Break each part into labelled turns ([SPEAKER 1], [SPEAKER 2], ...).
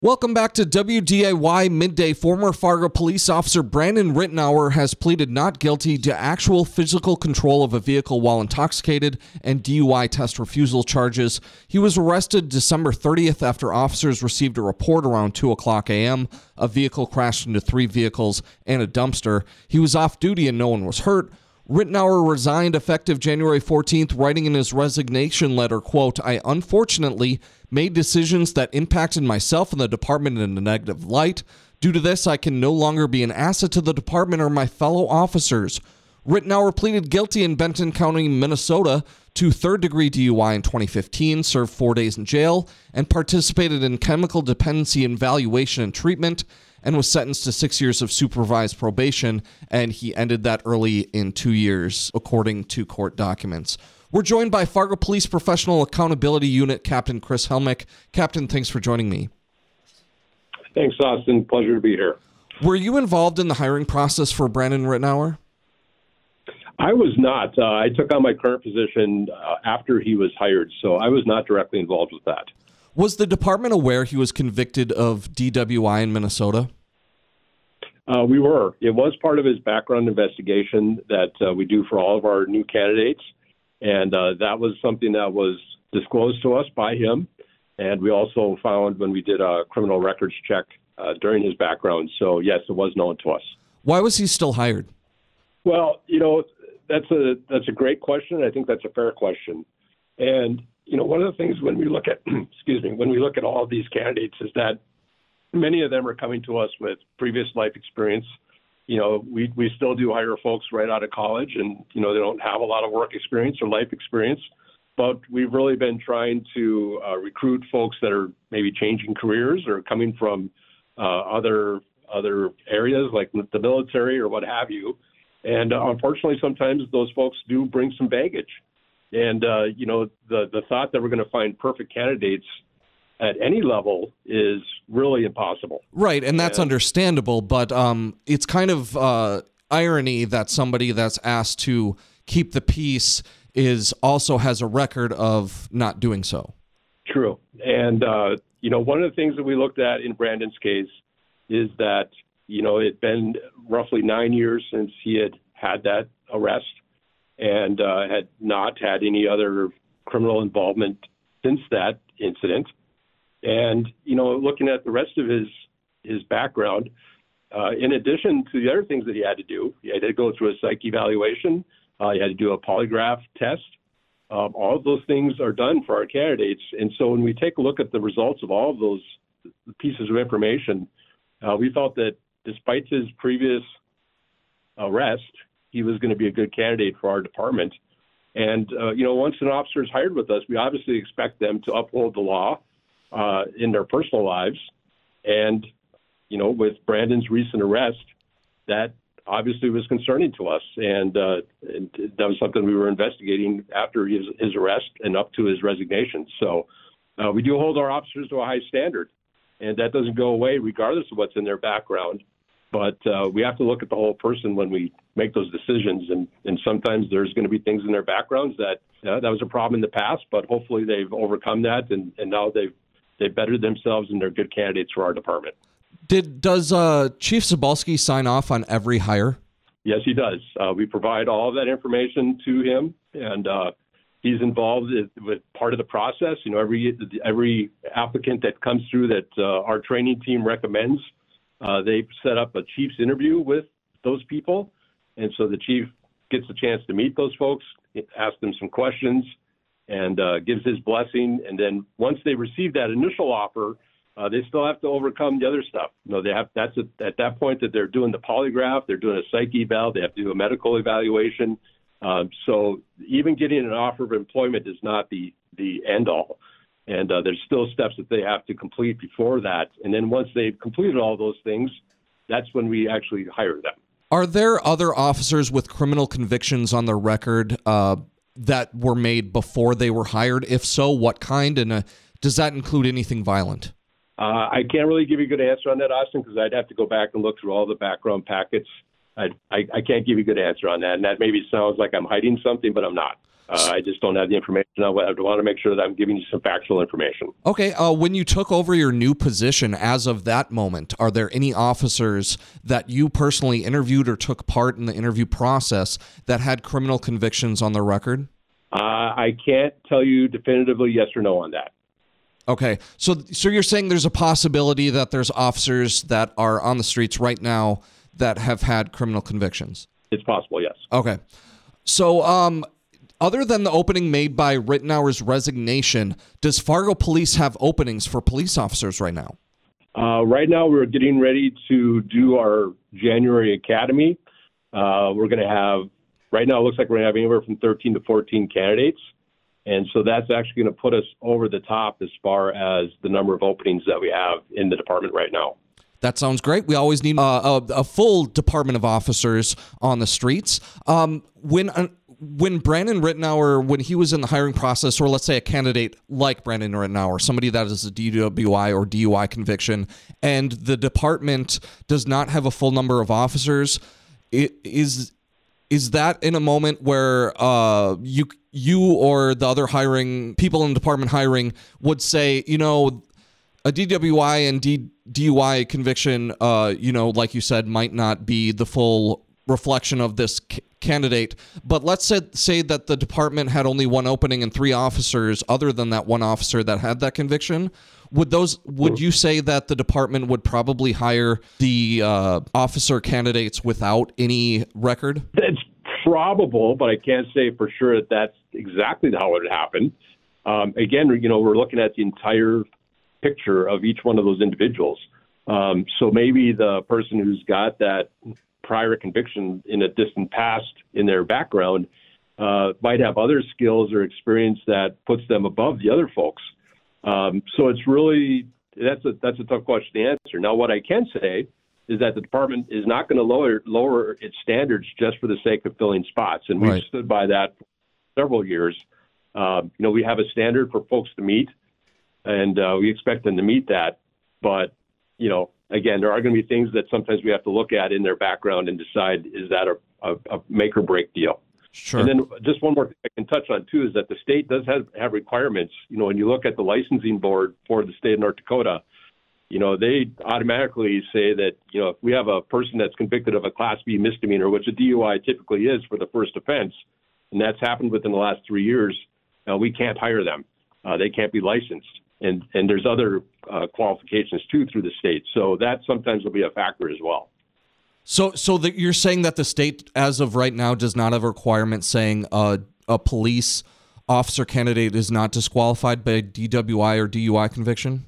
[SPEAKER 1] Welcome back to WDIY Midday. Former Fargo police officer Brandon Rittenauer has pleaded not guilty to actual physical control of a vehicle while intoxicated and DUI test refusal charges. He was arrested December 30th after officers received a report around 2 o'clock a.m. A vehicle crashed into 3 vehicles and a dumpster. He was off duty and no one was hurt. Rittenauer resigned effective January 14th, writing in his resignation letter, quote, "I unfortunately made decisions that impacted myself and the department in a negative light. Due to this, I can no longer be an asset to the department or my fellow officers." Rittenauer pleaded guilty in Benton County, Minnesota, to third-degree DUI in 2015, served 4 days in jail, and participated in chemical dependency evaluation and treatment, and was sentenced to 6 years of supervised probation, and he ended that early in 2 years, according to court documents. We're joined by Fargo Police Professional Accountability Unit Captain Chris Helmick. Captain, thanks for joining me.
[SPEAKER 2] Thanks, Austin. Pleasure to be here.
[SPEAKER 1] Were you involved in the hiring process for Brandon Rittenauer?
[SPEAKER 2] I was not. I took on my current position after he was hired, so I was not directly involved with that.
[SPEAKER 1] Was the department aware he was convicted of DWI in Minnesota?
[SPEAKER 2] We were. It was part of his background investigation that we do for all of our new candidates, and that was something that was disclosed to us by him. And we also found when we did a criminal records check during his background. So, yes, it was known to us.
[SPEAKER 1] Why was he still hired?
[SPEAKER 2] Well, that's a great question. I think that's a fair question. And, one of the things when we look at, when we look at all of these candidates is that many of them are coming to us with previous life experience. We still do hire folks right out of college and, they don't have a lot of work experience or life experience. But we've really been trying to recruit folks that are maybe changing careers or coming from other areas like the military or what have you. And unfortunately, sometimes those folks do bring some baggage. And, the thought that we're going to find perfect candidates at any level is really impossible.
[SPEAKER 1] Right, and that's understandable, but it's kind of irony that somebody that's asked to keep the peace also has a record of not doing so.
[SPEAKER 2] True. And, one of the things that we looked at in Brandon's case is that, it'd been roughly 9 years since he had that arrest and had not had any other criminal involvement since that incident. And, looking at the rest of his background, in addition to the other things that he had to do, he had to go through a psych evaluation, he had to do a polygraph test. All of those things are done for our candidates. And so when we take a look at the results of all of those pieces of information, we felt that despite his previous arrest, he was going to be a good candidate for our department. And, once an officer is hired with us, we obviously expect them to uphold the law in their personal lives. And, with Brandon's recent arrest, that obviously was concerning to us. And that was something we were investigating after his arrest and up to his resignation. So we do hold our officers to a high standard, and that doesn't go away regardless of what's in their background. But we have to look at the whole person when we make those decisions. And sometimes there's going to be things in their backgrounds that was a problem in the past, but hopefully they've overcome that. And now they've bettered themselves and they're good candidates for our department.
[SPEAKER 1] Does Chief Cebulski sign off on every hire?
[SPEAKER 2] Yes, he does. We provide all of that information to him, and he's involved with part of the process. Every applicant that comes through that our training team recommends, they set up a chief's interview with those people. And so the chief gets a chance to meet those folks, ask them some questions, and gives his blessing. And then once they receive that initial offer, they still have to overcome the other stuff. That's at that point that they're doing the polygraph, they're doing a psych eval, they have to do a medical evaluation. So even getting an offer of employment is not the end all. And there's still steps that they have to complete before that. And then once they've completed all those things, that's when we actually hire them.
[SPEAKER 1] Are there other officers with criminal convictions on their record that were made before they were hired? If so, what kind? And does that include anything violent?
[SPEAKER 2] I can't really give you a good answer on that, Austin, because I'd have to go back and look through all the background packets. I can't give you a good answer on that. And that maybe sounds like I'm hiding something, but I'm not. I just don't have the information. I want to make sure that I'm giving you some factual information.
[SPEAKER 1] Okay. When you took over your new position, as of that moment, are there any officers that you personally interviewed or took part in the interview process that had criminal convictions on their record?
[SPEAKER 2] I can't tell you definitively yes or no on that.
[SPEAKER 1] Okay. So you're saying there's a possibility that there's officers that are on the streets right now that have had criminal convictions?
[SPEAKER 2] It's possible, yes.
[SPEAKER 1] Okay. So, other than the opening made by Rittenauer's resignation, does Fargo Police have openings for police officers right now?
[SPEAKER 2] Right now, we're getting ready to do our January Academy. We're going to have, right now, it looks like we're going to have anywhere from 13 to 14 candidates. And so that's actually going to put us over the top as far as the number of openings that we have in the department right now.
[SPEAKER 1] That sounds great. We always need a full department of officers on the streets. When Brandon Rittenauer, when he was in the hiring process, or let's say a candidate like Brandon Rittenauer, somebody that is a DWI or DUI conviction, and the department does not have a full number of officers, is that in a moment where you or the other hiring people in department hiring would say, a DWI and DUI conviction, like you said, might not be the full reflection of this candidate, but let's say that the department had only one opening and 3 officers other than that one officer that had that conviction. Would you say that the department would probably hire the officer candidates without any record?
[SPEAKER 2] It's probable, but I can't say for sure that that's exactly how it would happen. Again, we're looking at the entire picture of each one of those individuals. So maybe the person who's got that prior conviction in a distant past in their background might have other skills or experience that puts them above the other folks. So it's really, that's a tough question to answer. Now, what I can say is that the department is not going to lower its standards just for the sake of filling spots. And we've stood by that for several years. We have a standard for folks to meet, and we expect them to meet that. But, again, there are going to be things that sometimes we have to look at in their background and decide, is that a make or break deal?
[SPEAKER 1] Sure.
[SPEAKER 2] And then just one more thing I can touch on, too, is that the state does have requirements. When you look at the licensing board for the state of North Dakota, they automatically say that, if we have a person that's convicted of a Class B misdemeanor, which a DUI typically is for the first offense, and that's happened within the last 3 years, we can't hire them. They can't be licensed. And there's other qualifications, too, through the state. So that sometimes will be a factor as well.
[SPEAKER 1] So you're saying that the state, as of right now, does not have a requirement saying a police officer candidate is not disqualified by DWI or DUI conviction?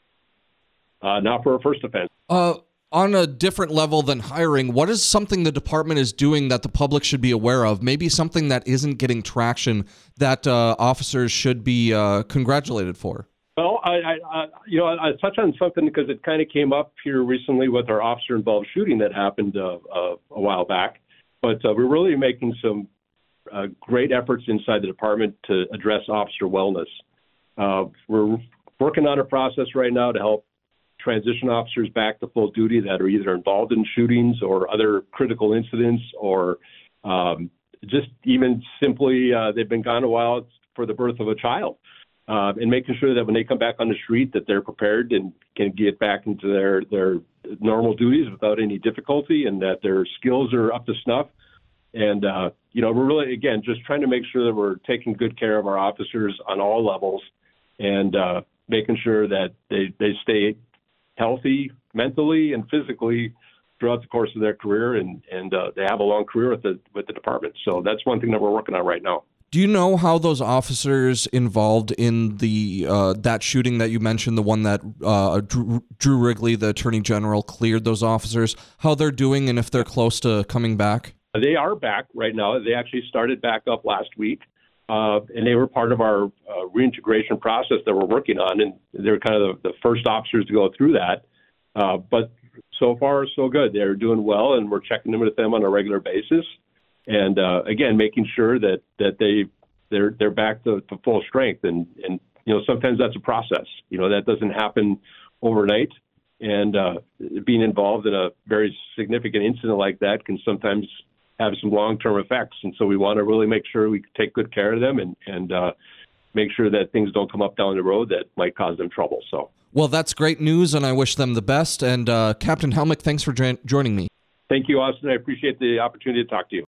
[SPEAKER 2] Not for a first offense.
[SPEAKER 1] On a different level than hiring, what is something the department is doing that the public should be aware of? Maybe something that isn't getting traction that officers should be congratulated for?
[SPEAKER 2] Well, I touch on something because it kind of came up here recently with our officer-involved shooting that happened a while back. But we're really making some great efforts inside the department to address officer wellness. We're working on a process right now to help transition officers back to full duty that are either involved in shootings or other critical incidents, or just even simply they've been gone a while for the birth of a child. And making sure that when they come back on the street that they're prepared and can get back into their normal duties without any difficulty, and that their skills are up to snuff. And, we're really, again, just trying to make sure that we're taking good care of our officers on all levels, and making sure that they stay healthy mentally and physically throughout the course of their career, and they have a long career with the department. So that's one thing that we're working on right now.
[SPEAKER 1] Do you know how those officers involved in the that shooting that you mentioned, the one that Drew Wrigley, the Attorney General, cleared those officers, how they're doing and if they're close to coming back?
[SPEAKER 2] They are back right now. They actually started back up last week, and they were part of our reintegration process that we're working on, and they're kind of the first officers to go through that. But so far, so good. They're doing well, and we're checking in with them on a regular basis. And again, making sure that they're back to full strength, and sometimes that's a process. That doesn't happen overnight, and being involved in a very significant incident like that can sometimes have some long-term effects. And so we want to really make sure we take good care of them and make sure that things don't come up down the road that might cause them trouble. So,
[SPEAKER 1] well, that's great news, and I wish them the best. And Captain Helmick, thanks for joining me.
[SPEAKER 2] Thank you, Austin. I appreciate the opportunity to talk to you.